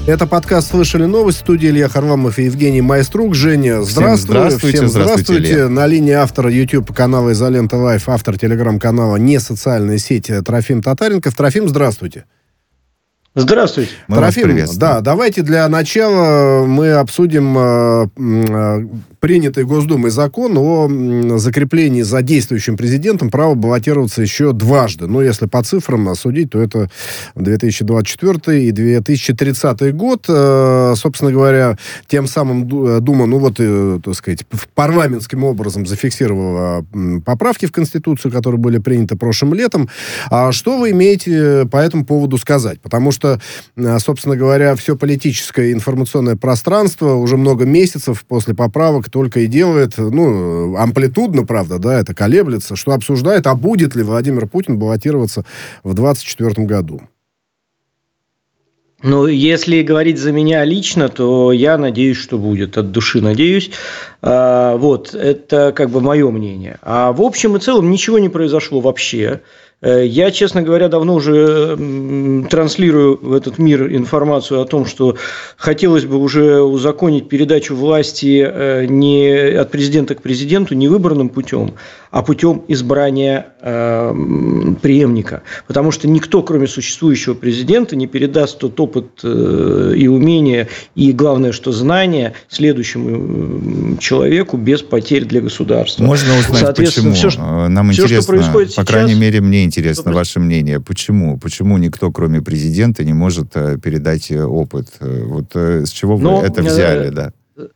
Это подкаст «Слышали новость». В студии Илья Харламов и Евгений Майструк. Женя, здравствуйте. Всем здравствуйте. На линии автора YouTube-канала «Изолента Лайф», автор телеграм-канала «Не социальная сеть» Трофим Татаренков. Трофим, здравствуйте. Здравствуйте. Трофим, да, давайте для начала мы обсудим принятый Госдумой закон о закреплении за действующим президентом права баллотироваться еще дважды. Но если по цифрам судить, то это 2024 и 2030 год. Собственно говоря, тем самым Дума, так сказать, парламентским образом зафиксировала поправки в Конституцию, которые были приняты прошлым летом. А что вы имеете по этому поводу сказать? Потому что, собственно говоря, все политическое информационное пространство уже много месяцев после поправок только и делает, амплитудно, правда, да, это колеблется, что обсуждает, а будет ли Владимир Путин баллотироваться в 2024 году. Если говорить за меня лично, то я надеюсь, что будет. От души надеюсь. Это как бы мое мнение. А в общем и целом ничего не произошло вообще. Я, честно говоря, давно уже транслирую в этот мир информацию о том, что хотелось бы уже узаконить передачу власти не от президента к президенту, не выборным путем, а путем избрания преемника. Потому что никто, кроме существующего президента, не передаст тот опыт и умения, и, главное, что знания следующему человеку без потерь для государства. Можно узнать, почему? Нам интересно, по крайней мере, мне интересно ваше мнение. Почему? Почему никто, кроме президента, не может передать опыт? С чего вы это взяли, да?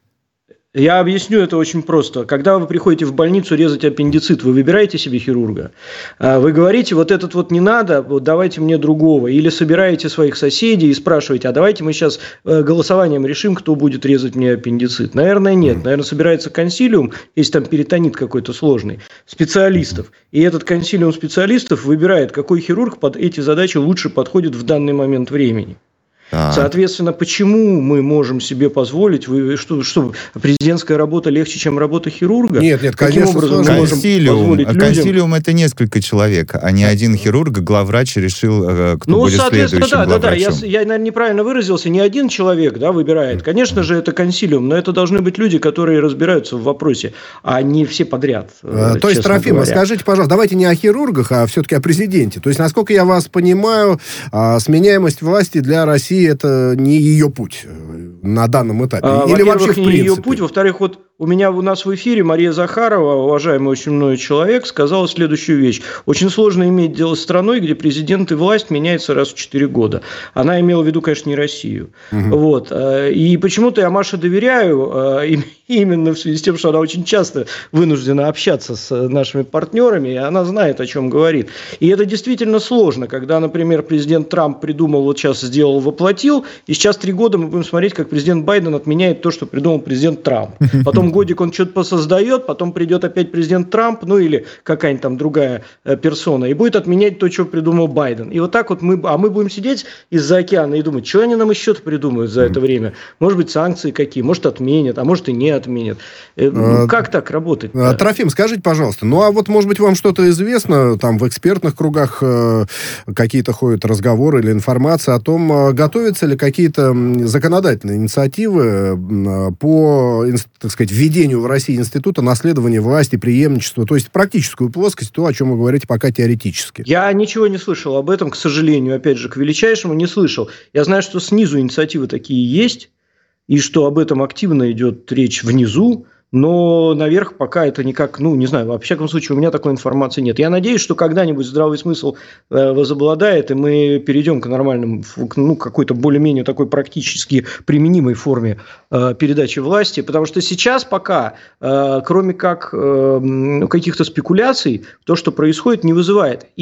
Я объясню это очень просто. Когда вы приходите в больницу резать аппендицит, вы выбираете себе хирурга. Вы говорите, этот не надо, давайте мне другого. Или собираете своих соседей и спрашиваете, а давайте мы сейчас голосованием решим, кто будет резать мне аппендицит. Наверное, нет. Наверное, собирается консилиум, если там перитонит какой-то сложный, специалистов. И этот консилиум специалистов выбирает, какой хирург под эти задачи лучше подходит в данный момент времени. Соответственно, почему мы можем себе позволить, что президентская работа легче, чем работа хирурга? Нет, каким конечно, образом мы можем позволить людям... Консилиум – это несколько человек, а не один хирург, главврач решил, кто будет следующим главврачом. Я, наверное, неправильно выразился, не один человек выбирает. Конечно же, это консилиум, но это должны быть люди, которые разбираются в вопросе, а не все подряд. То есть, Трофим, скажите, пожалуйста, давайте не о хирургах, а все-таки о президенте. То есть, насколько я вас понимаю, сменяемость власти для России это не ее путь на данном этапе. Или вообще в принципе? Не ее путь. Во-вторых, у нас в эфире Мария Захарова, уважаемый очень мною человек, сказала следующую вещь. Очень сложно иметь дело с страной, где президент и власть меняются раз в 4 года. Она имела в виду, конечно, не Россию. Угу. И почему-то я Маше доверяю, именно в связи с тем, что она очень часто вынуждена общаться с нашими партнерами, и она знает, о чем говорит. И это действительно сложно, когда, например, президент Трамп придумал, сейчас сделал, воплотил, и сейчас 3 года мы будем смотреть, как президент Байден отменяет то, что придумал президент Трамп. Потом годик он что-то посоздает, потом придет опять президент Трамп, или какая-нибудь там другая персона, и будет отменять то, что придумал Байден. И так мы будем сидеть из-за океана и думать, что они нам еще-то придумают за это время. Может быть, санкции какие, может, отменят, а может, и не отменят. Как так работать? Трофим, скажите, пожалуйста, может быть, вам что-то известно, там в экспертных кругах какие-то ходят разговоры или информация о том, готовятся ли какие-то законодательные инициативы по, так сказать, введению в России института наследования власти, преемничества, то есть практическую плоскость, то, о чем вы говорите, пока теоретически. Я ничего не слышал об этом, к сожалению, опять же, к величайшему не слышал. Я знаю, что снизу инициативы такие есть, и что об этом активно идет речь внизу, но наверх пока это никак, не знаю, во всяком случае, у меня такой информации нет. Я надеюсь, что когда-нибудь здравый смысл возобладает, и мы перейдем к нормальному, какой-то более-менее такой практически применимой форме передачи власти, потому что сейчас пока, кроме как каких-то спекуляций, то, что происходит, не вызывает. И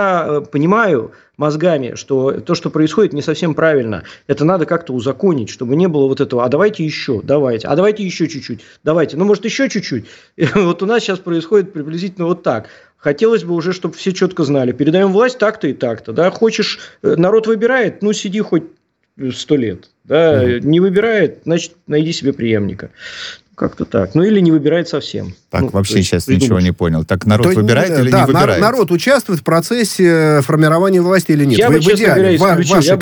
я понимаю мозгами, что то, что происходит, не совсем правильно. Это надо как-то узаконить, чтобы не было этого, а давайте еще чуть-чуть, давайте, может, еще чуть-чуть. И у нас сейчас происходит приблизительно так. Хотелось бы уже, чтобы все четко знали. Передаем власть так-то и так-то. Да? Хочешь, народ выбирает, сиди хоть 100 лет. Да? Не выбирает, значит, найди себе преемника. Как-то так. Ну, или не выбирает совсем. Так, вообще сейчас ничего не понял. Так народ выбирает или не выбирает? Народ участвует в процессе формирования власти или нет? Я бы, честно говоря, исключил.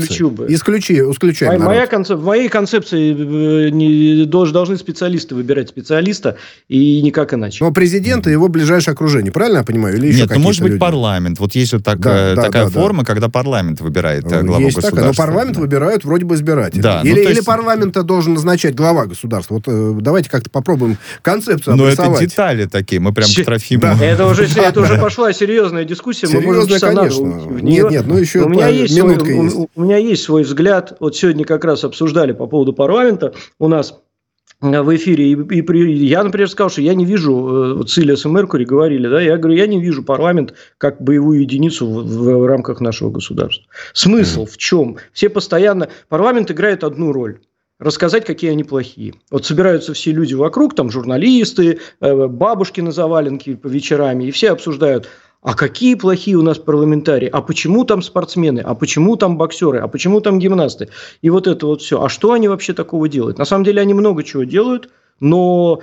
Исключай народ. В моей концепции должны специалисты выбирать специалиста, и никак иначе. Но президент и его ближайшее окружение, правильно я понимаю? Или еще нет, может быть, парламент. Вот есть же такая форма, когда парламент выбирает главу государства. Но парламент выбирают вроде бы избиратели. Или парламента должен назначать глава государства. Вот давайте как-то попробуем концепцию обрисовать. Но это детали такие, мы прям к Трофиму... Это уже пошла серьезная дискуссия. Серьезная, конечно. Нет, ну еще минутка есть. У меня есть свой взгляд. Вот сегодня как раз обсуждали по поводу парламента. У нас в эфире, я, например, сказал, что я не вижу, вот с Ильясом Меркури говорили, да, я говорю, я не вижу парламент как боевую единицу в рамках нашего государства. Смысл в чем? Все постоянно... Парламент играет одну роль. Рассказать, какие они плохие. Вот собираются все люди вокруг, там журналисты, бабушки на заваленке по вечерам, и все обсуждают, а какие плохие у нас парламентарии, а почему там спортсмены, а почему там боксеры, а почему там гимнасты. И вот это вот все. А что они вообще такого делают? На самом деле они много чего делают, но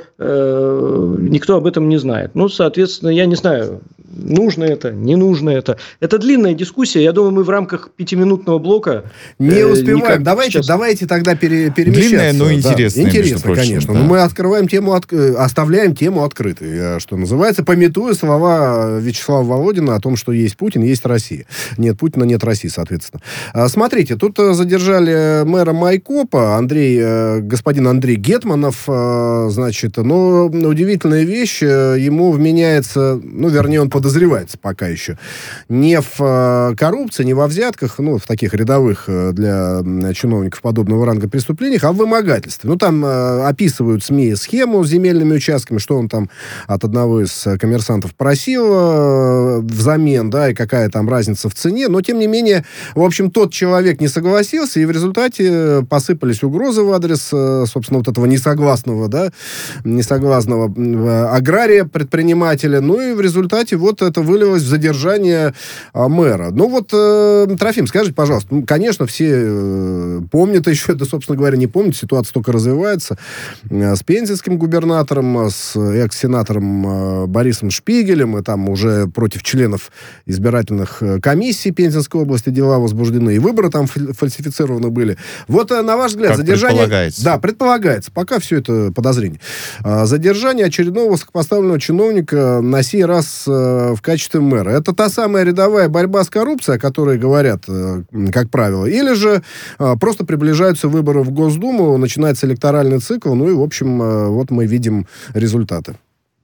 никто об этом не знает. Ну, соответственно, я не знаю, нужно это, не нужно это. Это длинная дискуссия. Я думаю, мы в рамках 5-минутного блока... Не успеваем. Давайте тогда перемещаться. Длинная, но интересная. Интересно, конечно. Да. Но мы открываем тему, оставляем тему открытой, что называется, памятуя слова Вячеслава Володина о том, что есть Путин, есть Россия. Нет Путина, нет России, соответственно. Смотрите, тут задержали мэра Майкопа, господин Андрей Гетманов. Значит, но удивительная вещь, ему вменяется, вернее, он подозревается пока еще, не в коррупции, не во взятках, в таких рядовых для чиновников подобного ранга преступлениях, а в вымогательстве. Там описывают СМИ схему с земельными участками, что он там от одного из коммерсантов просил взамен, да, и какая там разница в цене, но, тем не менее, в общем, тот человек не согласился, и в результате посыпались угрозы в адрес, собственно, вот этого несогласного агрария, предпринимателя. И в результате вот это вылилось в задержание мэра. Трофим, скажите, пожалуйста, конечно, все помнят еще, собственно говоря, не помнят, ситуация только развивается, с пензенским губернатором, с экс-сенатором Борисом Шпигелем, и там уже против членов избирательных комиссий Пензенской области дела возбуждены, и выборы там фальсифицированы были. Вот, на ваш взгляд, задержание... Предполагается. Да, предполагается. Пока все это подозрение. Задержание очередного высокопоставленного чиновника на сей раз в качестве мэра. Это та самая рядовая борьба с коррупцией, о которой говорят, как правило, или же просто приближаются выборы в Госдуму, начинается электоральный цикл, и, в общем, вот мы видим результаты.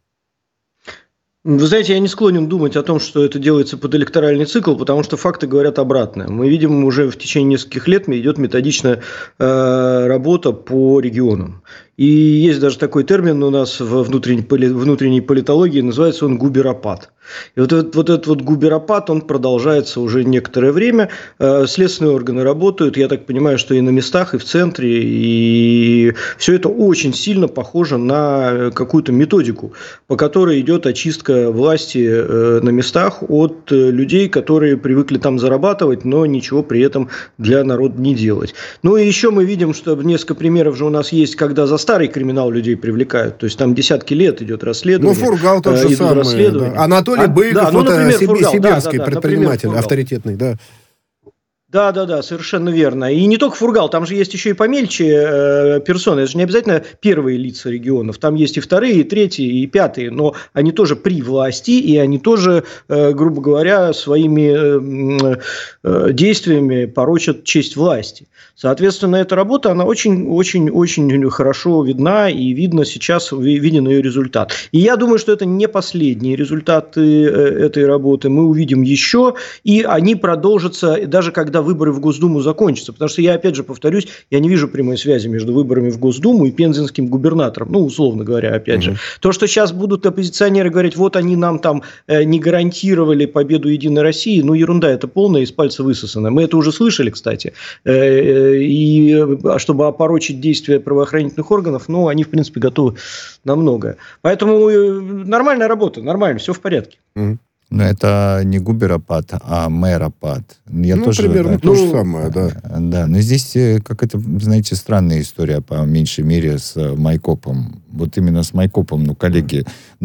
Вы знаете, я не склонен думать о том, что это делается под электоральный цикл, потому что факты говорят обратное. Мы видим, уже в течение нескольких лет идет методичная работа по регионам. И есть даже такой термин у нас во внутренней политологии, называется он губеропат. И вот этот губеропат, он продолжается уже некоторое время. Следственные органы работают, я так понимаю, что и на местах, и в центре. И все это очень сильно похоже на какую-то методику, по которой идет очистка власти на местах от людей, которые привыкли там зарабатывать, но ничего при этом для народа не делать. И еще мы видим, что несколько примеров же у нас есть, когда за старый криминал людей привлекают. То есть там десятки лет идет расследование. Фургал тот же самый. Да. Анатолий Быков, сибирский предприниматель, авторитетный, да. Да, совершенно верно. И не только Фургал, там же есть еще и помельче персоны. Это же не обязательно первые лица регионов. Там есть и вторые, и третьи, и пятые. Но они тоже при власти, и они тоже, грубо говоря, своими действиями порочат честь власти. Соответственно, эта работа, она очень-очень-очень хорошо видна, и видно сейчас, виден ее результат. И я думаю, что это не последние результаты этой работы. Мы увидим еще, и они продолжатся, даже когда выборы в Госдуму закончатся. Потому что я, опять же, повторюсь, я не вижу прямой связи между выборами в Госдуму и пензенским губернатором. Условно говоря, опять же. То, что сейчас будут оппозиционеры говорить, вот они нам там не гарантировали победу Единой России, ерунда, это полная, из пальца высосана. Мы это уже слышали, кстати. И чтобы опорочить действия правоохранительных органов, они, в принципе, готовы на многое. Поэтому нормальная работа, нормально, все в порядке. Но это не губеропад, а мэропад. Я тоже, примерно то же самое, да. Да, но здесь какая-то, знаете, странная история, по меньшей мере, с Майкопом. Вот именно с Майкопом, коллеги,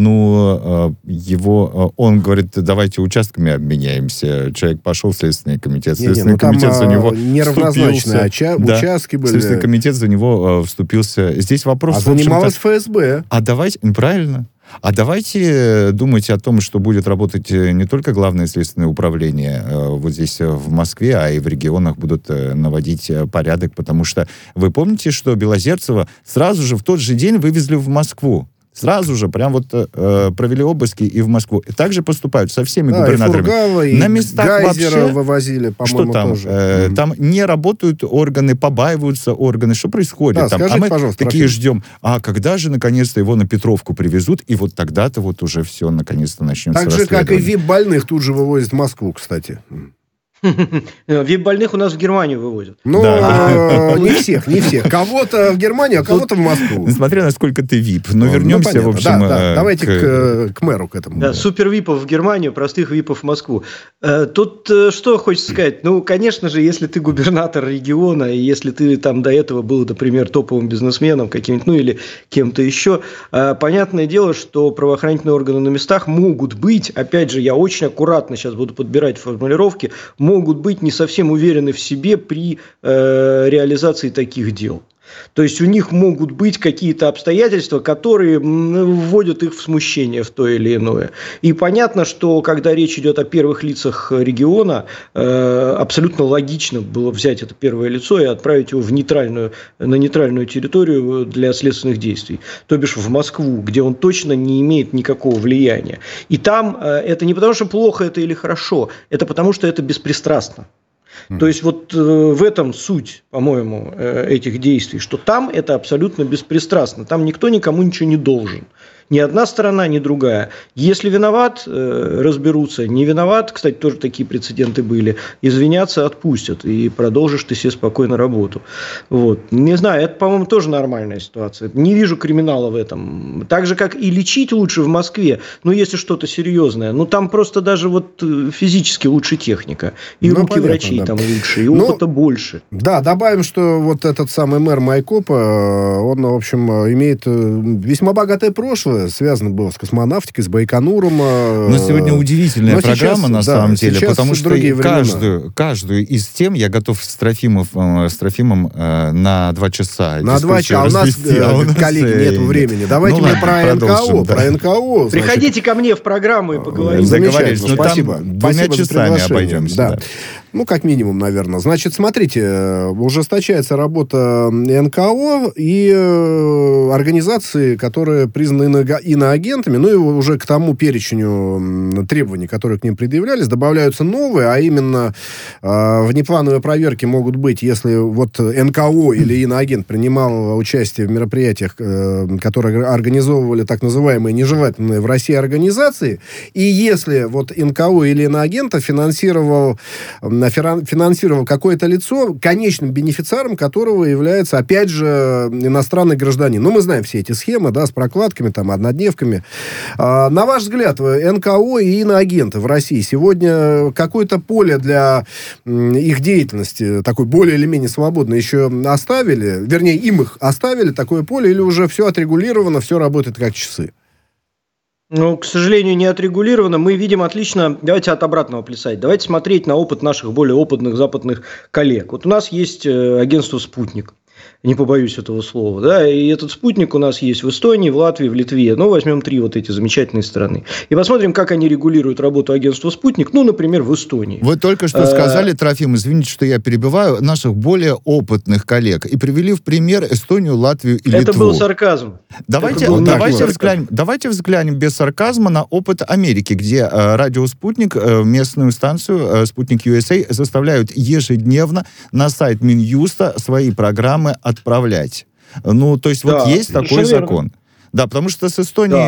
он говорит, давайте участками обменяемся. Человек пошел в Следственный комитет. Следственный комитет за него неравнозначные участки были. Следственный комитет за него вступился. Здесь вопрос... А занималась ФСБ. Давайте, правильно. А давайте думать о том, что будет работать не только Главное следственное управление вот здесь в Москве, а и в регионах будут наводить порядок, потому что вы помните, что Белозерцева сразу же в тот же день вывезли в Москву. Сразу же, прям провели обыски и в Москву. И также поступают со всеми губернаторами. И Фургала, и на местах Гайзера вообще, вывозили, по-моему, что там? Тоже. Там не работают органы, побаиваются органы. Что происходит? Да, скажите, мы пожалуйста, такие ждем, когда же наконец-то его на Петровку привезут, и вот тогда-то вот уже все наконец-то начнется расследование. Так же, как и ВИП-больных тут же вывозят в Москву, кстати. ВИП-больных у нас в Германию вывозят. Не всех. Кого-то в Германию, а кого-то в Москву. Смотря насколько ты ВИП. Но вернемся, в общем... Давайте к мэру, к этому. Да, супер-ВИПов в Германию, простых ВИПов в Москву. Тут что хочется сказать? Конечно же, если ты губернатор региона, и если ты там до этого был, например, топовым бизнесменом каким-нибудь, или кем-то еще, понятное дело, что правоохранительные органы на местах могут быть, опять же, я очень аккуратно сейчас буду подбирать формулировки, могут быть не совсем уверены в себе при реализации таких дел. То есть у них могут быть какие-то обстоятельства, которые вводят их в смущение в то или иное. И понятно, что когда речь идет о первых лицах региона, абсолютно логично было взять это первое лицо и отправить его на нейтральную территорию для следственных действий. То бишь в Москву, где он точно не имеет никакого влияния. И там это не потому, что плохо это или хорошо, это потому, что это беспристрастно. То есть вот в этом суть, по-моему, этих действий, что там это абсолютно беспристрастно, там никто никому ничего не должен. Ни одна сторона, ни другая. Если виноват, разберутся. Не виноват, кстати, тоже такие прецеденты были. Извиняться отпустят. И продолжишь ты себе спокойно работу. Вот. Не знаю, это, по-моему, тоже нормальная ситуация. Не вижу криминала в этом. Так же, как и лечить лучше в Москве, если что-то серьезное. Там просто даже физически лучше техника. И руки понятно, врачей там лучше, и опыта больше. Да, добавим, что вот этот самый мэр Майкопа, он, в общем, имеет весьма богатое прошлое. Связано было с космонавтикой, с Байконуром. Но сегодня удивительная программа, на самом деле, потому что каждую из тем я готов с Трофимом на 2 часа. На 2 часа. А у нас, коллеги, нет времени. Давайте мы про НКО. Про НКО. Приходите ко мне в программу и поговорим. Замечательно. Спасибо. 2 часами обойдемся. Да. Как минимум, наверное. Значит, смотрите, ужесточается работа НКО и организации, которые признаны иноагентами, и уже к тому перечню требований, которые к ним предъявлялись, добавляются новые, а именно внеплановые проверки могут быть, если НКО или иноагент принимал участие в мероприятиях, которые организовывали так называемые нежелательные в России организации, и если НКО или иноагента финансировал какое-то лицо, конечным бенефициаром которого является, опять же, иностранный гражданин. Мы знаем все эти схемы, с прокладками, однодневками. На ваш взгляд, НКО и иноагенты в России сегодня какое-то поле для их деятельности, такое более или менее свободное, еще оставили? Вернее, их оставили, такое поле, или уже все отрегулировано, все работает как часы? К сожалению, не отрегулировано. Мы видим отлично... Давайте от обратного плясать. Давайте смотреть на опыт наших более опытных западных коллег. У нас есть агентство «Спутник». Не побоюсь этого слова. И этот спутник у нас есть в Эстонии, в Латвии, в Литве. Возьмем 3 эти замечательные страны. И посмотрим, как они регулируют работу агентства «Спутник», например, в Эстонии. Вы только что сказали, Трофим, извините, что я перебиваю, наших более опытных коллег. И привели в пример Эстонию, Латвию и Литву. Это был сарказм. Давайте взглянем без сарказма на опыт Америки, где радио «Спутник», местную станцию «Спутник USA» заставляют ежедневно на сайт Минюста свои программы отправлять. То есть есть такой закон. Да, потому что с Эстонией,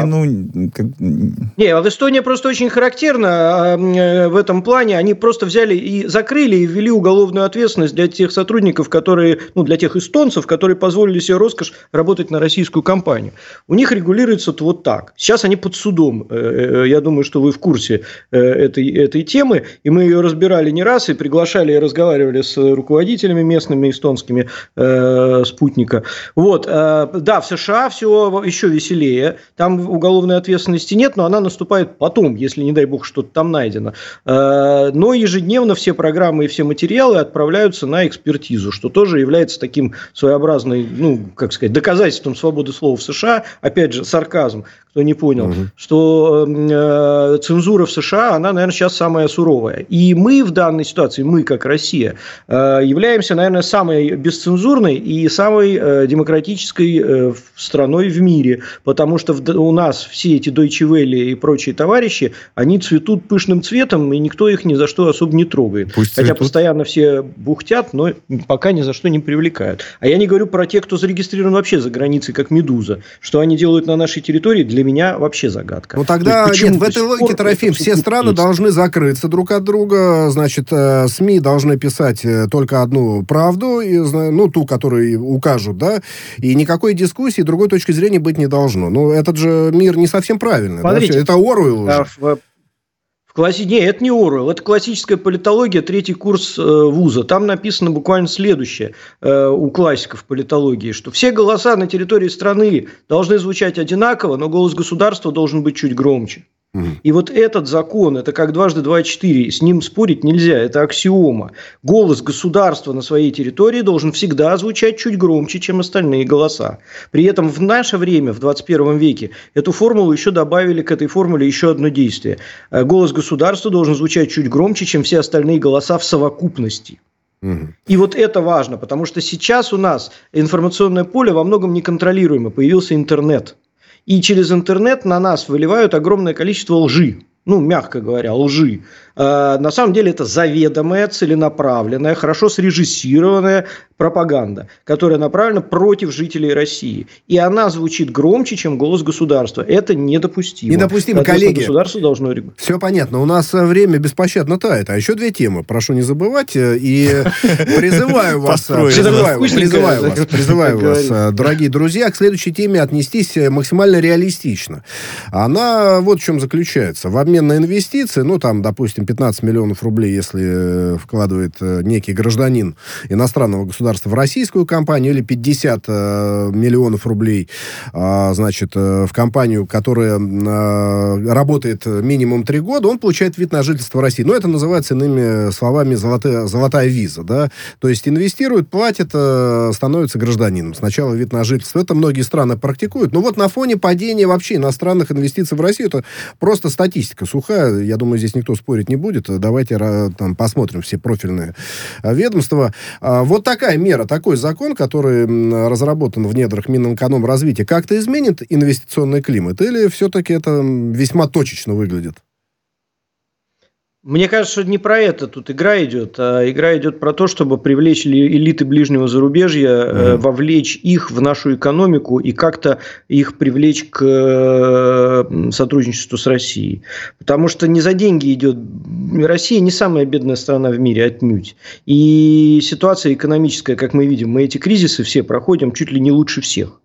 Не, вот Эстония просто очень характерна в этом плане. Они просто взяли и закрыли, и ввели уголовную ответственность для тех сотрудников, которые, для тех эстонцев, которые позволили себе роскошь работать на российскую компанию. У них регулируется это вот так. Сейчас они под судом. Я думаю, что вы в курсе этой темы. И мы ее разбирали не раз, и приглашали, и разговаривали с руководителями местными эстонскими «Спутника». Вот. Да, в США все еще веселее. Там уголовной ответственности нет, но она наступает потом, если, не дай бог, что-то там найдено. Но ежедневно все программы и все материалы отправляются на экспертизу, что тоже является таким своеобразным, доказательством свободы слова в США. Опять же, сарказм, кто не понял, что цензура в США, она, наверное, сейчас самая суровая. И мы в данной ситуации, мы как Россия, являемся, наверное, самой бесцензурной и самой демократической страной в мире, потому что у нас все эти Deutsche Welle и прочие товарищи, они цветут пышным цветом, и никто их ни за что особо не трогает. Хотя постоянно все бухтят, но пока ни за что не привлекают. А я не говорю про тех, кто зарегистрирован вообще за границей, как «Медуза». Что они делают на нашей территории, для меня вообще загадка. Тогда нет, в этой логике, Трофим, все страны должны закрыться друг от друга, значит, СМИ должны писать только одну правду, ту, которую укажут, да, и никакой дискуссии, другой точки зрения быть не должно. Этот же мир не совсем правильный. Смотрите, да? Это Оруэлл уже. Нет, это не Оруэлл, это классическая политология, 3-й курс вуза. Там написано буквально следующее у классиков политологии, что все голоса на территории страны должны звучать одинаково, но голос государства должен быть чуть громче. И вот этот закон, это как 2 × 2 = 4, с ним спорить нельзя, это аксиома. Голос государства на своей территории должен всегда звучать чуть громче, чем остальные голоса. При этом в наше время, в 21 веке, эту формулу еще добавили к этой формуле еще одно действие. Голос государства должен звучать чуть громче, чем все остальные голоса в совокупности. И вот это важно, потому что сейчас у нас информационное поле во многом неконтролируемо, появился интернет. И через интернет на нас выливают огромное количество лжи. Мягко говоря, лжи. На самом деле это заведомая, целенаправленная, хорошо срежиссированная пропаганда, которая направлена против жителей России. И она звучит громче, чем голос государства. Это недопустимо. Недопустимо, коллеги. Государство должно регулировать. Все понятно. У нас время беспощадно тает. А еще 2 темы. Прошу не забывать. И призываю вас, дорогие друзья, к следующей теме отнестись максимально реалистично. Она вот в чем заключается. В обмен на инвестиции, допустим, 15 миллионов рублей, если вкладывает некий гражданин иностранного государства в российскую компанию, или 50 миллионов рублей, в компанию, которая работает минимум 3 года, он получает вид на жительство в России. Это называется, иными словами, золотая виза. Да? То есть инвестирует, платит, становится гражданином. Сначала вид на жительство. Это многие страны практикуют. Но на фоне падения вообще иностранных инвестиций в Россию, это просто статистика сухая. Я думаю, здесь никто спорить не будет. Давайте посмотрим все профильные ведомства. Вот такая мера, такой закон, который разработан в недрах Минэкономразвития, как-то изменит инвестиционный климат? Или все-таки это весьма точечно выглядит? Мне кажется, что не про это тут игра идет, а игра идет про то, чтобы привлечь элиты ближнего зарубежья, вовлечь их в нашу экономику и как-то их привлечь к сотрудничеству с Россией. Потому что не за деньги идет. Россия не самая бедная страна в мире, отнюдь. И ситуация экономическая, как мы видим, мы эти кризисы все проходим чуть ли не лучше всех.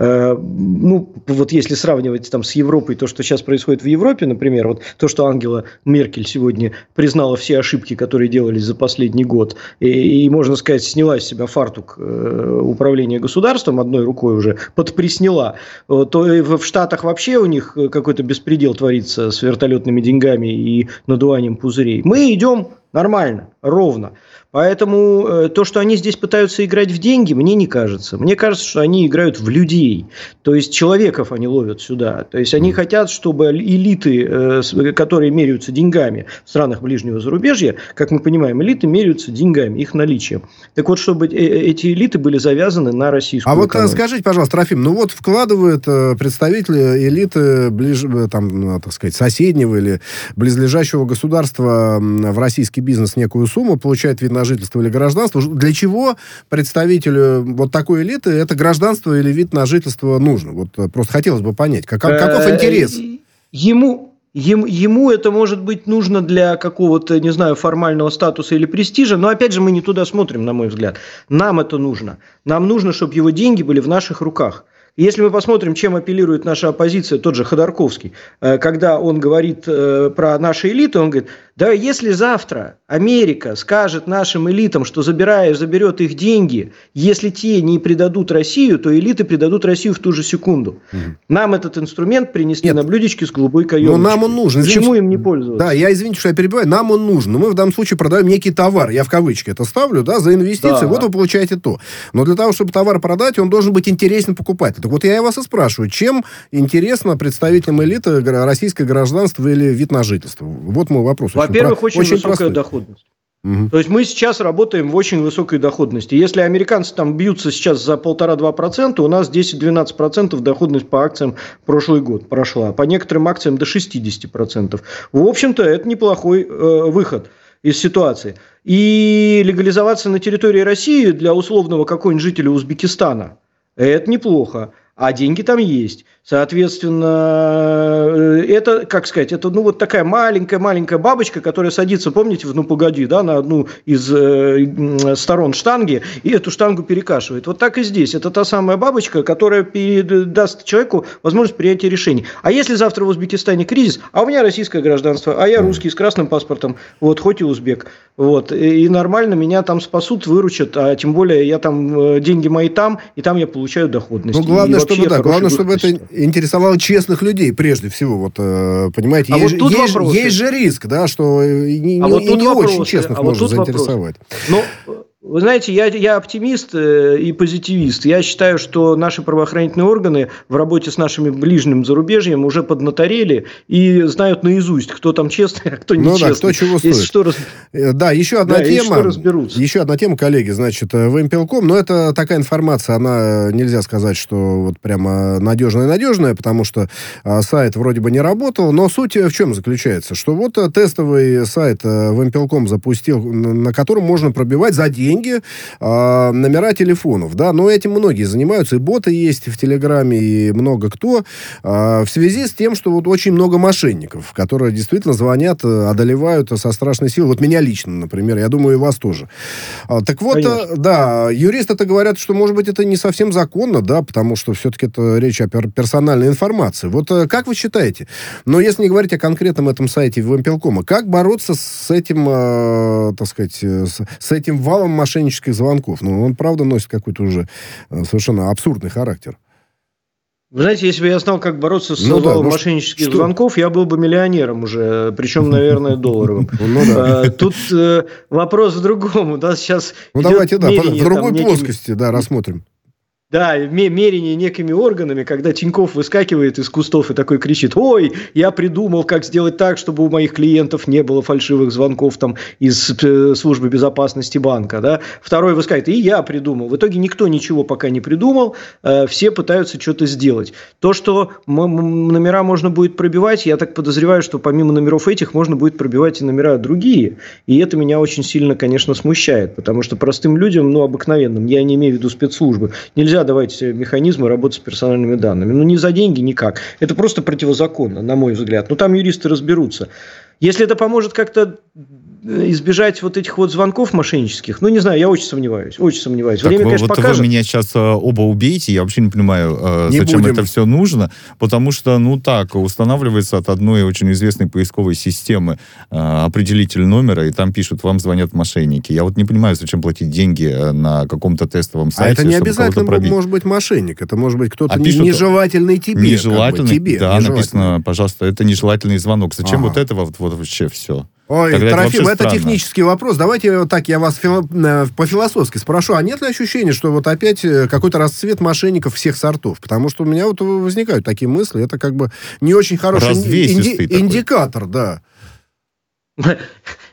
Если сравнивать с Европой, то, что сейчас происходит в Европе, например, то, что Ангела Меркель сегодня признала все ошибки, которые делались за последний год, и можно сказать, сняла с себя фартук управления государством, одной рукой уже подприсняла, то в Штатах вообще у них какой-то беспредел творится с вертолетными деньгами и надуванием пузырей. Мы идем нормально, ровно. Поэтому то, что они здесь пытаются играть в деньги, мне не кажется. Мне кажется, что они играют в людей. То есть человеков они ловят сюда. То есть они хотят, чтобы элиты, которые меряются деньгами в странах ближнего зарубежья, как мы понимаем, элиты меряются деньгами, их наличием. Так вот, чтобы эти элиты были завязаны на российскую экономику. А скажите, пожалуйста, Трофим, вкладывают представители элиты соседнего или близлежащего государства в российский коммерческий бизнес некую сумму, получает вид на жительство или гражданство. Для чего представителю вот такой элиты это гражданство или вид на жительство нужно? Вот просто хотелось бы понять, каков интерес? Ему это, может быть, нужно для какого-то, не знаю, формального статуса или престижа, но, опять же, мы не туда смотрим, на мой взгляд. Нам это нужно. Нам нужно, чтобы его деньги были в наших руках. Если мы посмотрим, чем апеллирует наша оппозиция, тот же Ходорковский, когда он говорит про наши элиты, он говорит, да если завтра Америка скажет нашим элитам, что заберет их деньги, если те не предадут Россию, то элиты предадут Россию в ту же секунду. Нам этот инструмент принесли на блюдечке с голубой каемочкой. Но нам он нужен. Почему им не пользоваться? Да, я извините, что я перебиваю, нам он нужен. Но мы в данном случае продаем некий товар, я в кавычки это ставлю, да, за инвестиции, вот вы получаете то. Но для того, чтобы товар продать, он должен быть интересен покупателю. Так вот я вас и спрашиваю, чем интересно представителям элиты российское гражданство или вид на жительство? Вот мой вопрос. Во-первых, очень высокая доходность. То есть мы сейчас работаем в очень высокой доходности. Если американцы там бьются сейчас за 1,5-2%, у нас 10-12% доходность по акциям прошлый год прошла. По некоторым акциям до 60%. В общем-то, это неплохой выход из ситуации. И легализоваться на территории России для условного какого-нибудь жителя Узбекистана – это неплохо. А деньги там есть. Соответственно, это, как сказать, это вот такая маленькая бабочка, которая садится, помните, в «Ну, погоди», да, на одну из сторон штанги, и эту штангу перекашивает. Вот так и здесь. Это та самая бабочка, которая даст человеку возможность принятия решений. А если завтра в Узбекистане кризис, а у меня российское гражданство, а я русский с красным паспортом, вот, хоть и узбек, вот, и нормально меня там спасут, выручат, а тем более я там, деньги мои там, и там я получаю доходность. Ну, главное, чтобы это интересовало честных людей, прежде всего. Вот, понимаете, есть же риск, да, что не очень честных может заинтересовать. Ну, вы знаете, я оптимист и позитивист. Я считаю, что наши правоохранительные органы в работе с нашими ближним зарубежьем уже поднаторели и знают наизусть, кто там честный, а кто нечестный. Ну да, кто чего стоит. Да, еще одна тема, коллеги, значит, Вимпелком, но это такая информация, она нельзя сказать, что вот прямо надежная, потому что сайт вроде бы не работал, но суть в чем заключается? Что вот тестовый сайт Вимпелком запустил, на котором можно пробивать за деньги номера телефонов, да, но этим многие занимаются, и боты есть в Телеграме, и много кто, в связи с тем, что вот очень много мошенников, которые действительно звонят, одолевают со страшной силой, вот меня лично, например, я думаю, и вас тоже. Так вот, да, юристы-то говорят, что, может быть, это не совсем законно, да, потому что все-таки это речь о персональной информации. Вот как вы считаете? Но если не говорить о конкретном этом сайте Вимпелкома, как бороться с этим, так сказать, с этим валом мошеннических звонков? Ну, он, правда, носит какой-то уже совершенно абсурдный характер. Вы знаете, если бы я знал, как бороться с валом мошеннических звонков, я был бы миллионером уже, причем, наверное, долларовым. Тут вопрос в другом. Да, сейчас давайте, в другой плоскости, да, рассмотрим. Да, мерение некими органами, когда Тинькофф выскакивает из кустов и такой кричит: ой, я придумал, как сделать так, чтобы у моих клиентов не было фальшивых звонков там из службы безопасности банка. Да? Второй выскакивает: и я придумал. В итоге никто ничего пока не придумал, все пытаются что-то сделать. То, что номера можно будет пробивать, я так подозреваю, что помимо номеров этих можно будет пробивать и номера другие. И это меня очень сильно, конечно, смущает, потому что простым людям, обыкновенным, я не имею в виду спецслужбы, нельзя давать механизмы работы с персональными данными. Не за деньги, никак. Это просто противозаконно, на мой взгляд. Там юристы разберутся. Если это поможет как-то избежать вот этих вот звонков мошеннических, не знаю, я очень сомневаюсь. Время, конечно, покажет. Вы меня сейчас оба убейте, я вообще не понимаю, зачем это все нужно, потому что, устанавливается от одной очень известной поисковой системы определитель номера, и там пишут: вам звонят мошенники. Я вот не понимаю, зачем платить деньги на каком-то тестовом сайте, это не обязательно может быть мошенник, это может быть кто-то нежелательный тебе. Нежелательный, написано, пожалуйста, это нежелательный звонок. Зачем вот это вот вообще все? Ой, тогда Трофим, это технический вопрос. Давайте так, я вас по-философски спрошу. А нет ли ощущения, что вот опять какой-то расцвет мошенников всех сортов? Потому что у меня вот возникают такие мысли. Это как бы не очень хороший индикатор, да.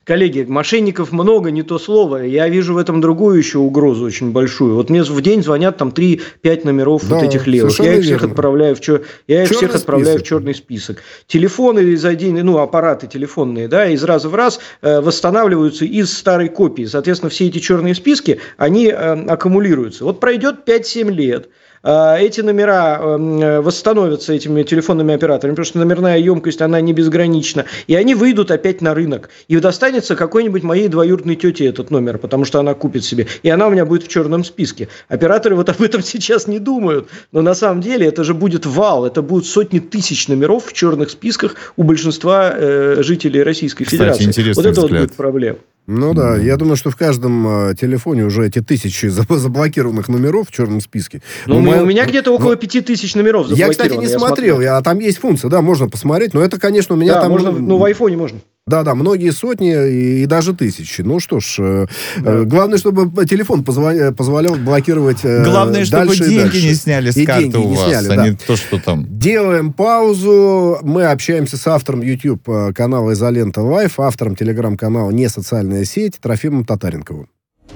Коллеги, мошенников много, не то слово. Я вижу в этом другую еще угрозу очень большую. Вот мне в день звонят там 3-5 номеров вот этих левых. Я их всех отправляю в черный список. Телефоны за день, аппараты телефонные, да, из раза в раз восстанавливаются из старой копии. Соответственно, все эти черные списки, они аккумулируются. Вот пройдет 5-7 лет. Эти номера восстановятся этими телефонными операторами, потому что номерная емкость, она не безгранична, и они выйдут опять на рынок. И достанется какой-нибудь моей двоюродной тете этот номер, потому что она купит себе, и она у меня будет в черном списке. Операторы вот об этом сейчас не думают, но на самом деле это же будет вал, это будут сотни тысяч номеров в черных списках у большинства жителей Российской Федерации. Вот это вот будет проблема. Ну да, я думаю, что в каждом телефоне уже эти тысячи заблокированных номеров в черном списке. У меня где-то около 5000 номеров заблокировано. Я, кстати, не смотрел, а там есть функция, да, можно посмотреть, но это, конечно, у меня да, там... можно, в айфоне можно. Да, многие сотни и даже тысячи. Ну что ж, главное, чтобы телефон позволял блокировать главное, чтобы деньги не сняли с карты у вас, а не то, что там. Делаем паузу. Мы общаемся с автором YouTube-канала «Изолента Лайф», автором телеграм-канала «Не социальная сеть» Трофимом Татаренковым.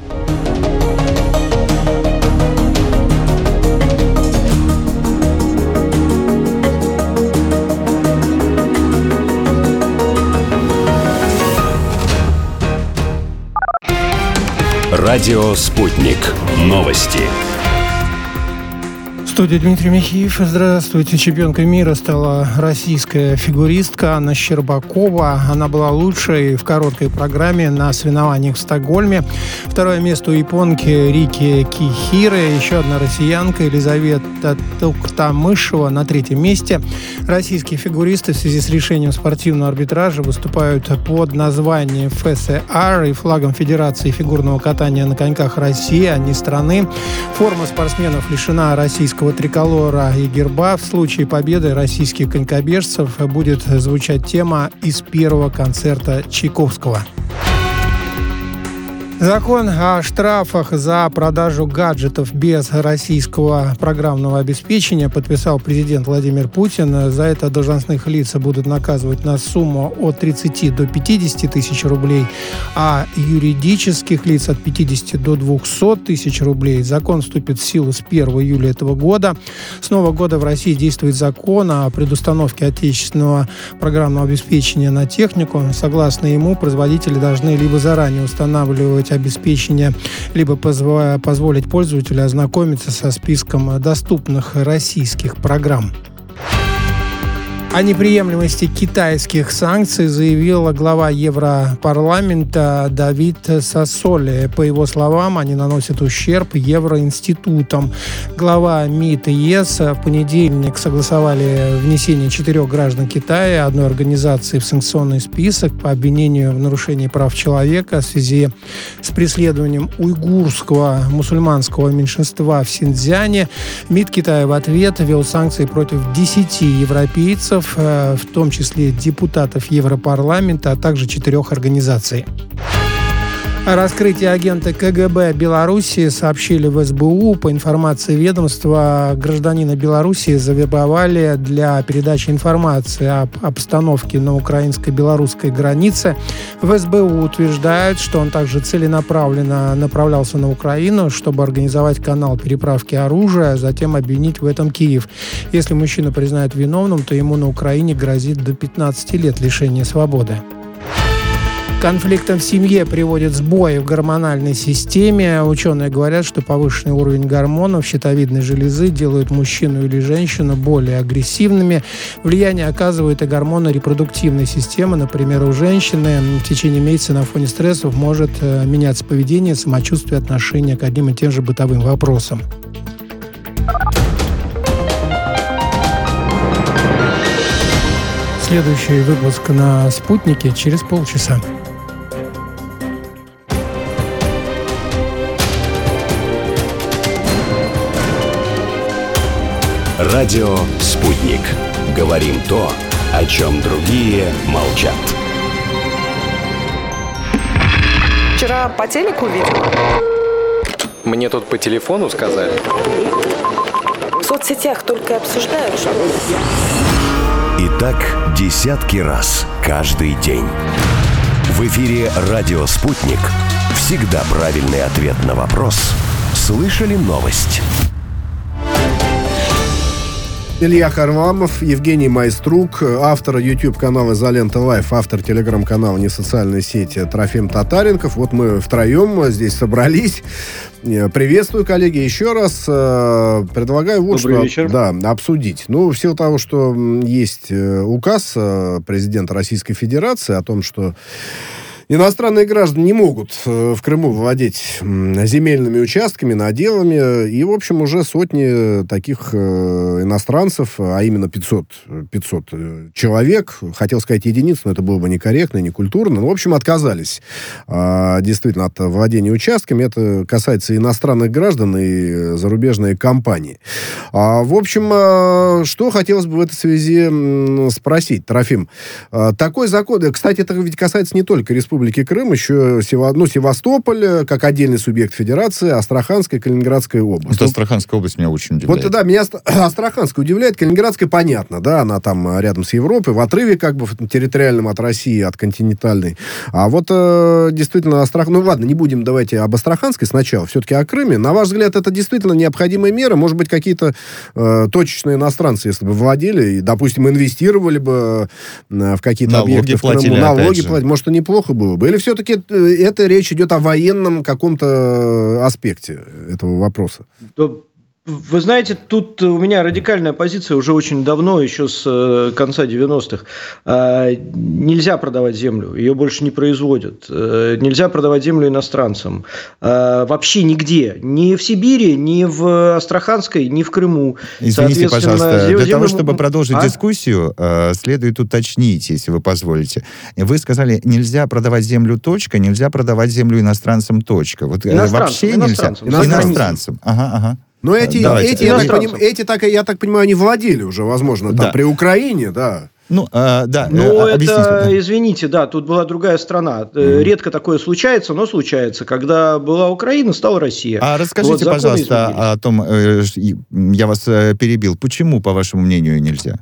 Радио «Спутник». Новости. В студии Дмитрий Михеев. Здравствуйте. Чемпионкой мира стала российская фигуристка Анна Щербакова. Она была лучшей в короткой программе на соревнованиях в Стокгольме. Второе место у японки Рики Кихиры. Еще одна россиянка Елизавета Туктамышева на третьем месте. Российские фигуристы в связи с решением спортивного арбитража выступают под названием ФСР и флагом Федерации фигурного катания на коньках России, а не страны. Форма спортсменов лишена российского триколора и герба. В случае победы российских конькобежцев будет звучать тема из первого концерта Чайковского. Закон о штрафах за продажу гаджетов без российского программного обеспечения подписал президент Владимир Путин. За это должностных лиц будут наказывать на сумму от 30 до 50 тысяч рублей, а юридических лиц от 50 до 200 тысяч рублей. Закон вступит в силу с 1 июля этого года. С нового года в России действует закон о предустановке отечественного программного обеспечения на технику. Согласно ему, производители должны либо заранее устанавливать обеспечения, либо позволить пользователю ознакомиться со списком доступных российских программ. О неприемлемости китайских санкций заявила глава Европарламента Давид Сассоли. По его словам, они наносят ущерб евроинститутам. Глава МИД и ЕС в понедельник согласовали внесение 4 граждан Китая и одной организации в санкционный список по обвинению в нарушении прав человека в связи с преследованием уйгурского мусульманского меньшинства в Синьцзяне. МИД Китая в ответ ввел санкции против 10 европейцев, в том числе депутатов Европарламента, а также 4 организаций. О раскрытии агента КГБ Белоруссии сообщили в СБУ. По информации ведомства, гражданина Белоруссии завербовали для передачи информации об обстановке на украинско-белорусской границе. В СБУ утверждают, что он также целенаправленно направлялся на Украину, чтобы организовать канал переправки оружия, а затем обвинить в этом Киев. Если мужчину признают виновным, то ему на Украине грозит до 15 лет лишения свободы. Конфликтом в семье приводит сбои в гормональной системе. Ученые говорят, что повышенный уровень гормонов щитовидной железы делают мужчину или женщину более агрессивными. Влияние оказывают и гормоны репродуктивной системы. Например, у женщины в течение месяца на фоне стрессов может меняться поведение, самочувствие, отношение к одним и тем же бытовым вопросам. Следующий выпуск на «Спутнике» через полчаса. Радио «Спутник». Говорим то, о чем другие молчат. Вчера по телеку видела. Мне тут по телефону сказали. В соцсетях только обсуждают, что... И так десятки раз каждый день. В эфире «Радио Спутник». Всегда правильный ответ на вопрос. Слышали новость? Илья Харламов, Евгений Майструк, автор YouTube-канала «Изолента Лайф», автор телеграм-канала «Несоциальная сеть» Трофим Татаренков. Вот мы втроем здесь собрались. Приветствую, коллеги, еще раз. Предлагаю вот Добрый вечер. Обсудить. В силу того, что есть указ президента Российской Федерации о том, что иностранные граждане не могут в Крыму владеть земельными участками, наделами. И, в общем, уже сотни таких иностранцев, а именно 500 человек, хотел сказать единиц, но это было бы некорректно и некультурно, но, в общем, отказались действительно от владения участками. Это касается и иностранных граждан, и зарубежной компании. В общем, что хотелось бы в этой связи спросить, Трофим. Такой закон, кстати, это ведь касается не только Республики Крым, еще Севастополь, как отдельный субъект федерации, Астраханская, Калининградская область. Вот Астраханская область меня очень удивляет. Вот, да, меня Астраханская удивляет, Калининградская, понятно, да, она там рядом с Европой, в отрыве как бы территориальном от России, от континентальной. А вот действительно Астраханская, ладно, не будем, давайте об Астраханской сначала, все-таки о Крыме. На ваш взгляд, это действительно необходимая мера? Может быть, какие-то точечные иностранцы, если бы владели и, допустим, инвестировали бы в какие-то объекты в Крыму, налоги платили, может, и неплохо было бы? Или все-таки это речь идет о военном каком-то аспекте этого вопроса? Вы знаете, тут у меня радикальная позиция уже очень давно, еще с конца 90-х. Нельзя продавать землю, ее больше не производят. Нельзя продавать землю иностранцам. Вообще нигде. Ни в Сибири, ни в Астраханской, ни в Крыму. Извините, пожалуйста, для того, чтобы продолжить дискуссию, следует уточнить, если вы позволите. Вы сказали, нельзя продавать землю, точка, нельзя продавать землю иностранцам, точка. Вот вообще нельзя? Иностранцам. Ага. Но эти, я так понимаю, они владели уже, возможно, там, при Украине, да. Извините, да, тут была другая страна. Редко такое случается, но случается. Когда была Украина, стала Россия. А расскажите, пожалуйста, о том, я вас перебил, почему, по вашему мнению, нельзя?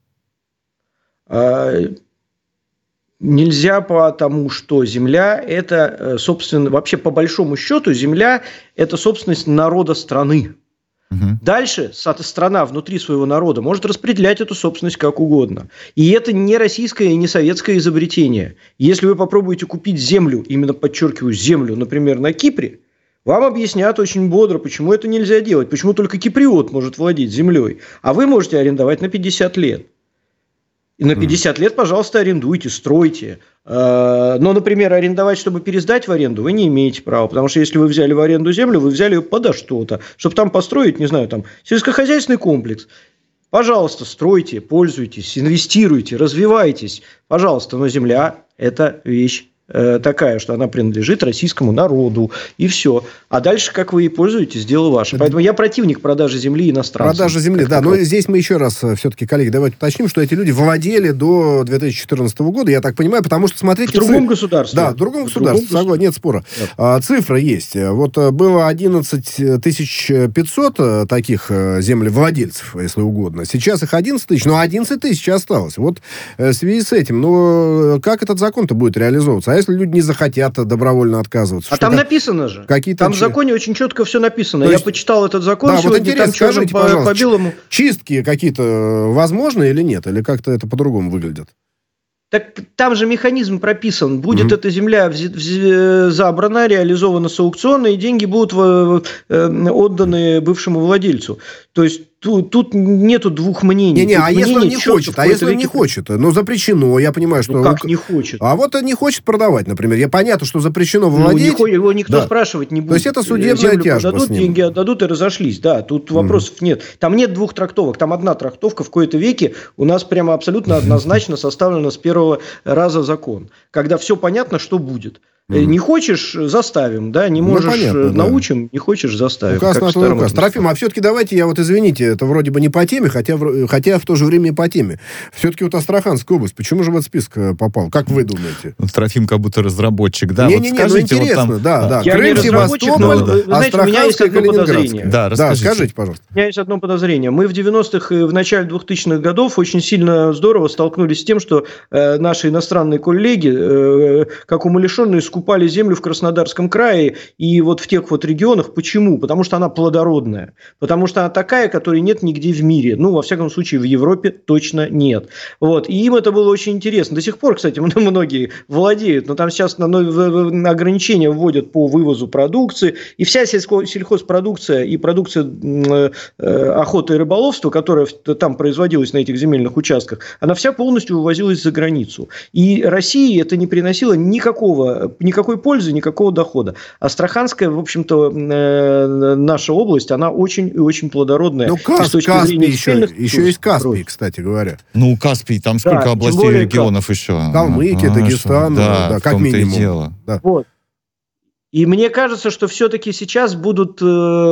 Нельзя потому, что земля – это, собственно, вообще по большому счету, земля – это собственность народа страны. Дальше страна внутри своего народа может распределять эту собственность как угодно. И это не российское и не советское изобретение. Если вы попробуете купить землю, именно подчеркиваю, землю, например, на Кипре, вам объяснят очень бодро, почему это нельзя делать, почему только киприот может владеть землей, а вы можете арендовать на 50 лет. И на 50 лет, пожалуйста, арендуйте, стройте. Но, например, арендовать, чтобы пересдать в аренду, вы не имеете права. Потому что если вы взяли в аренду землю, вы взяли ее подо что-то. Чтобы там построить, не знаю, там сельскохозяйственный комплекс. Пожалуйста, стройте, пользуйтесь, инвестируйте, развивайтесь. Пожалуйста, но земля – это вещь такая, что она принадлежит российскому народу, и все. А дальше, как вы ей пользуетесь, дело ваше. Поэтому я противник продажи земли иностранцам. Продажа земли, да. Но здесь мы еще раз все-таки, коллеги, давайте уточним, что эти люди владели до 2014 года, я так понимаю, потому что, смотрите... В другом государстве. Да, в другом государстве, нет спора. Нет. Цифра есть. Вот было 11 500 таких землевладельцев, если угодно. Сейчас их 11 тысяч, но 11 тысяч осталось. Вот в связи с этим, как этот закон-то будет реализовываться? А если люди не захотят добровольно отказываться? А там написано же. Там в законе очень четко все написано. Я почитал этот закон сегодня, вот интересно, там скажите, по белому. Чистки какие-то возможны или нет? Или как-то это по-другому выглядит? Так там же механизм прописан. Будет эта земля забрана, реализована с аукциона, и деньги будут отданы бывшему владельцу. То есть тут нету двух мнений. А если он не хочет? А если он не хочет? Запрещено, я понимаю, что... как не хочет? А вот он не хочет продавать, например. Понятно, что запрещено владеть. Его никто спрашивать не будет. То есть это судебная тяжба продадут, деньги отдадут и разошлись. Да, тут вопросов нет. Там нет двух трактовок. Там одна трактовка в кои-то веке у нас прямо абсолютно однозначно составлена с первого раза закон. Когда все понятно, что будет. Не хочешь – заставим, да, не можешь – научим, не хочешь – заставим. Указ на твой указ. Трофим, а все-таки давайте, извините, это вроде бы не по теме, хотя в то же время и по теме. Все-таки вот Астраханская область, почему же в этот список попал? Как вы думаете? Трофим как будто разработчик, да? Не-не-не, интересно, да. Крым, Севастополь, вы знаете, у меня есть одно подозрение. Да, скажите, пожалуйста. У меня есть одно подозрение. Мы в 90-х и в начале 2000-х годов очень сильно здорово столкнулись с тем, что наши иностранные коллеги, как умалишенные, скупали землю в Краснодарском крае и вот в тех вот регионах. Почему? Потому что она плодородная. Потому что она такая, которой нет нигде в мире. Ну, во всяком случае, в Европе точно нет. Вот. И им это было очень интересно. До сих пор, кстати, многие владеют. Но там сейчас ограничения вводят по вывозу продукции. И вся сельхозпродукция и продукция охоты и рыболовства, которая там производилась на этих земельных участках, она вся полностью вывозилась за границу. И России это не приносило никакой пользы, никакого дохода. Астраханская, в общем-то, наша область, она очень и очень плодородная. Ну, Каспий еще есть Каспий, кстати говоря. Ну, Каспий, там сколько областей и регионов еще? Калмыкия, Дагестан, как минимум. Дело. Да. Вот. И мне кажется, что все-таки сейчас будут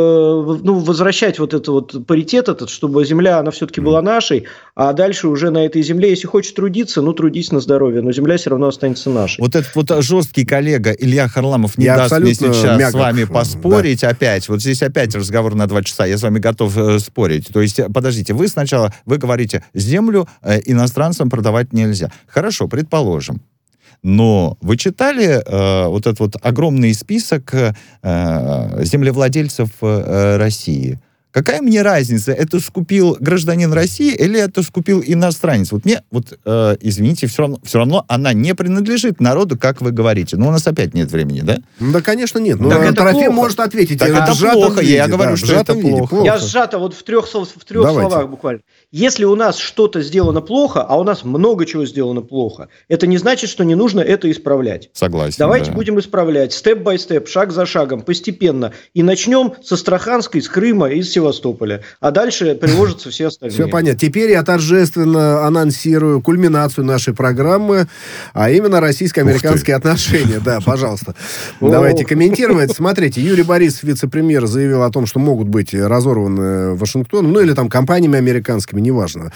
возвращать вот этот вот паритет этот, чтобы земля, она все-таки была нашей, а дальше уже на этой земле, если хочешь трудиться, трудись на здоровье, но земля все равно останется нашей. Вот этот вот жесткий коллега Илья Харламов не даст мне сейчас с вами поспорить опять. Вот здесь опять разговор на 2 часа, я с вами готов спорить. То есть, подождите, вы говорите, землю иностранцам продавать нельзя. Хорошо, предположим. Но вы читали вот этот вот огромный список землевладельцев России? Какая мне разница, это скупил гражданин России или это скупил иностранец? Вот мне, извините, все равно она не принадлежит народу, как вы говорите. Но у нас опять нет времени, да? Да, конечно, нет. Но Трофим может ответить. Так это плохо, я говорю, что это плохо. Я сжато в трех словах буквально. Если у нас что-то сделано плохо, а у нас много чего сделано плохо, это не значит, что не нужно это исправлять. Согласен. Давайте будем исправлять степ-бай-степ, шаг за шагом, постепенно. И начнем с Астраханской, с Крыма и с Севастополя. А дальше приложатся все остальные. Все понятно. Теперь я торжественно анонсирую кульминацию нашей программы, а именно российско-американские отношения. Да, пожалуйста. Давайте комментировать. Смотрите, Юрий Борисов, вице-премьер, заявил о том, что могут быть разорваны Вашингтоном, или там компаниями американскими, неважно,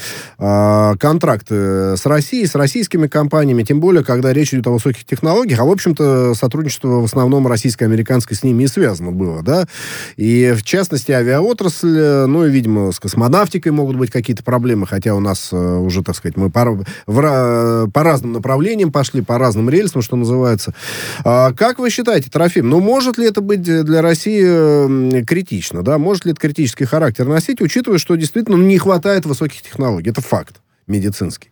контракты с Россией, с российскими компаниями, тем более, когда речь идет о высоких технологиях, а, в общем-то, сотрудничество в основном российско-американское с ними и связано было, да, и, в частности, авиаотрасль, и, видимо, с космонавтикой могут быть какие-то проблемы, хотя у нас уже, так сказать, мы по разным направлениям пошли, по разным рельсам, что называется. Как вы считаете, Трофим, может ли это быть для России критично, да, может ли это критический характер носить, учитывая, что действительно не хватает высоких технологий. Это факт медицинский.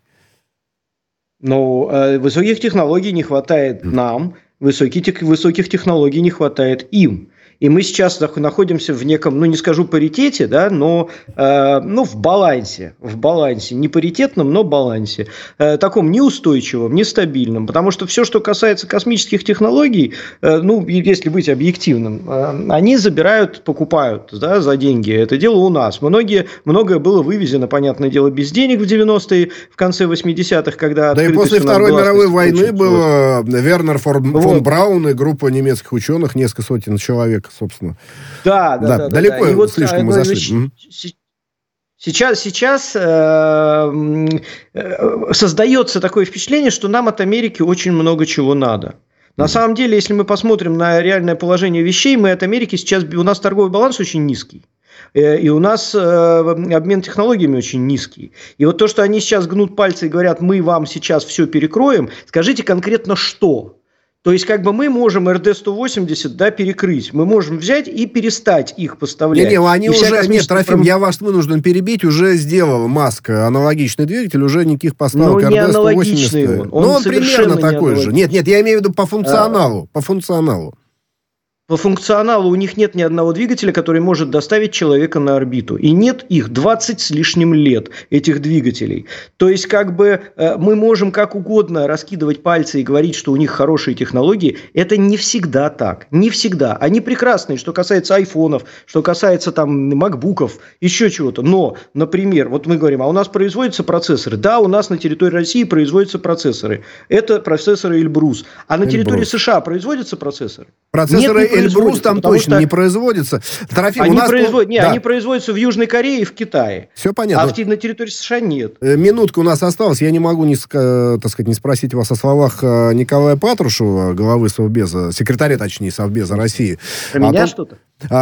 Высоких технологий не хватает нам, высоких технологий не хватает им. И мы сейчас находимся в неком, не скажу паритете, да, но в балансе. Не паритетном, но балансе. Таком неустойчивом, нестабильном. Потому что все, что касается космических технологий, если быть объективным, они покупают, да, за деньги. Это дело у нас. Многое было вывезено, понятное дело, без денег в 90-е, в конце 80-х, когда... Да и после Второй мировой войны было Вернер фон Браун и группа немецких ученых, несколько сотен человек, собственно. Да. Далеко слишком мы зашли. Сейчас создается такое впечатление, что нам от Америки очень много чего надо. На самом деле, если мы посмотрим на реальное положение вещей, мы от Америки сейчас... У нас торговый баланс очень низкий. И у нас обмен технологиями очень низкий. И вот то, что они сейчас гнут пальцы и говорят, мы вам сейчас все перекроем, скажите конкретно что? То есть, мы можем РД-180, да, перекрыть. Мы можем взять и перестать их поставлять. Нет, Трофим, я вас вынужден перебить. Уже сделал Маск аналогичный двигатель, уже никаких поставок РД-180. Он примерно такой же. Нет, я имею в виду по функционалу. по функционалу у них нет ни одного двигателя, который может доставить человека на орбиту. И нет их 20 с лишним лет, этих двигателей. То есть, как бы мы можем как угодно раскидывать пальцы и говорить, что у них хорошие технологии. Это не всегда так. Не всегда. Они прекрасные, что касается айфонов, что касается там макбуков, еще чего-то. Но, например, вот мы говорим, а у нас производятся процессоры. Да, у нас на территории России производятся процессоры. Это процессоры Эльбрус. А на территории США производятся процессоры? Процессоры Эльбрус там точно не производятся. Трофим, они производятся в Южной Корее и в Китае. Все понятно. А на территории США нет. Минутка у нас осталась. Я не могу не спросить вас о словах Николая Патрушева, главы Совбеза, секретаря, точнее, Совбеза России. Про меня что-то?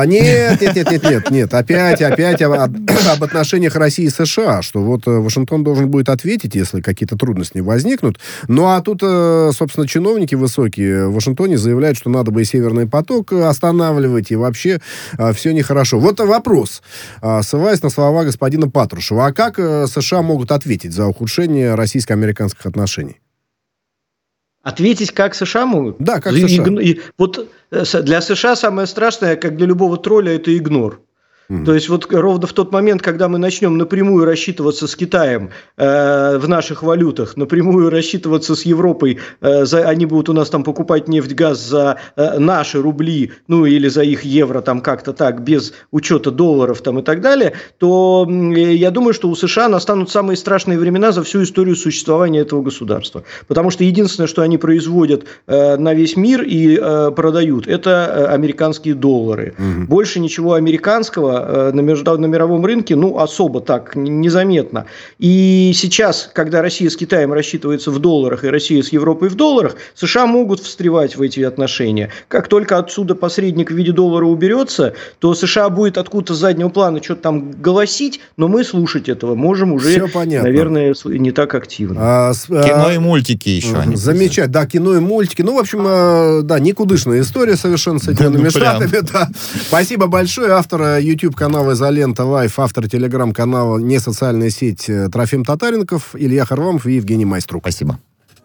Нет. Опять об отношениях России и США, что вот Вашингтон должен будет ответить, если какие-то трудности возникнут. Ну, а тут, собственно, чиновники высокие в Вашингтоне заявляют, что надо бы и Северный поток останавливать, и вообще все нехорошо. Вот вопрос, ссылаясь на слова господина Патрушева. А как США могут ответить за ухудшение российско-американских отношений? Ответить, как США могут? Да, как США. Вот для США самое страшное, как для любого тролля, это игнор. То есть, вот ровно в тот момент, когда мы начнем напрямую рассчитываться с Китаем в наших валютах, напрямую рассчитываться с Европой, они будут у нас там покупать нефть, газ за наши рубли, ну или за их евро, там как-то так, без учета долларов там и так далее, то я думаю, что у США настанут самые страшные времена за всю историю существования этого государства. Потому что единственное, что они производят на весь мир и продают, это американские доллары. Больше ничего американского на мировом рынке, особо так незаметно. И сейчас, когда Россия с Китаем рассчитывается в долларах, и Россия с Европой в долларах, США могут встревать в эти отношения. Как только отсюда посредник в виде доллара уберется, то США будет откуда-то с заднего плана что-то там голосить, но мы слушать этого можем уже, наверное, не так активно. Кино и мультики еще. Замечательно. Да, кино и мультики. В общем, никудышная история совершенно с Соединенными Штатами. Да. Спасибо большое. Автор YouTube-канала «Изолента Лайф», автор телеграм-канала «Не социальная сеть» Трофим Татаренков, Илья Харламов и Евгений Майструк. Спасибо.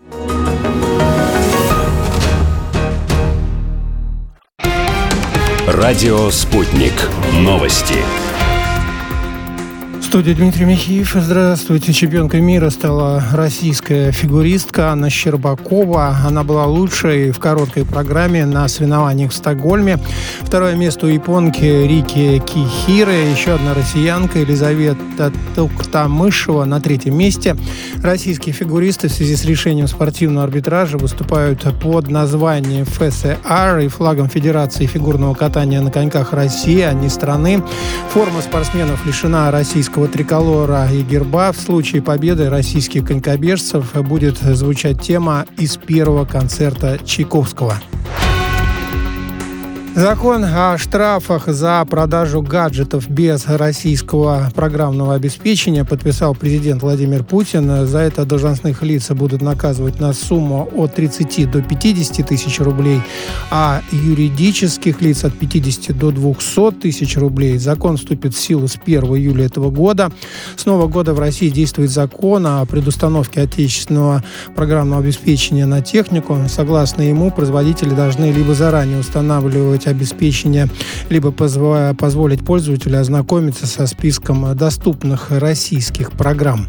Радио «Спутник». Новости. В студии Дмитрий Михеев. Здравствуйте. Чемпионкой мира стала российская фигуристка Анна Щербакова. Она была лучшей в короткой программе на соревнованиях в Стокгольме. Второе место у японки Рики Кихиро. Еще одна россиянка Елизавета Туктамышева на третьем месте. Российские фигуристы в связи с решением спортивного арбитража выступают под названием ФСР и флагом Федерации фигурного катания на коньках России, а не страны. Форма спортсменов лишена российского триколора и герба. В случае победы российских конькобежцев будет звучать тема из первого концерта Чайковского. Закон о штрафах за продажу гаджетов без российского программного обеспечения подписал президент Владимир Путин. За это должностных лиц будут наказывать на сумму от 30 до 50 тысяч рублей, а юридических лиц от 50 до 200 тысяч рублей. Закон вступит в силу с 1 июля этого года. С нового года в России действует закон о предустановке отечественного программного обеспечения на технику. Согласно ему, производители должны либо заранее устанавливать обеспечения, либо позволить пользователю ознакомиться со списком доступных российских программ.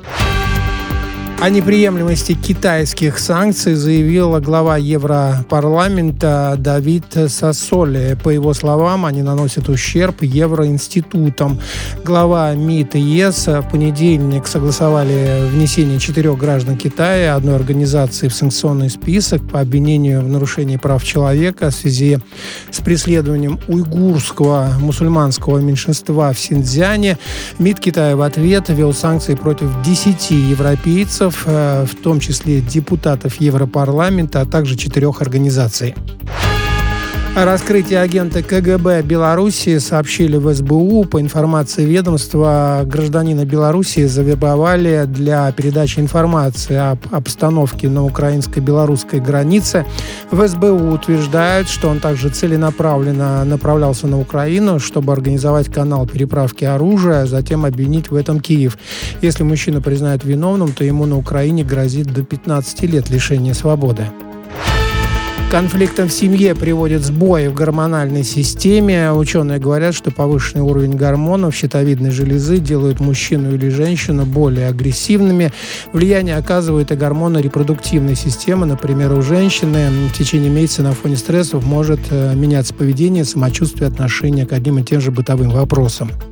О неприемлемости китайских санкций заявила глава Европарламента Давид Сассоли. По его словам, они наносят ущерб евроинститутам. Глава МИД и ЕС в понедельник согласовали внесение 4 граждан Китая, одной организации в санкционный список по обвинению в нарушении прав человека в связи с преследованием уйгурского мусульманского меньшинства в Синьцзяне. МИД Китая в ответ ввел санкции против 10 европейцев, в том числе депутатов Европарламента, а также 4 организаций. О раскрытии агента КГБ Белоруссии сообщили в СБУ. По информации ведомства, гражданина Белоруссии завербовали для передачи информации об обстановке на украинско-белорусской границе. В СБУ утверждают, что он также целенаправленно направлялся на Украину, чтобы организовать канал переправки оружия, а затем обвинить в этом Киев. Если мужчина признают виновным, то ему на Украине грозит до 15 лет лишения свободы. конфликтам в семье приводит сбои в гормональной системе. Ученые говорят, что повышенный уровень гормонов щитовидной железы делают мужчину или женщину более агрессивными. Влияние оказывают и гормоны репродуктивной системы. Например, у женщины в течение месяца на фоне стрессов может меняться поведение, самочувствие, отношение к одним и тем же бытовым вопросам.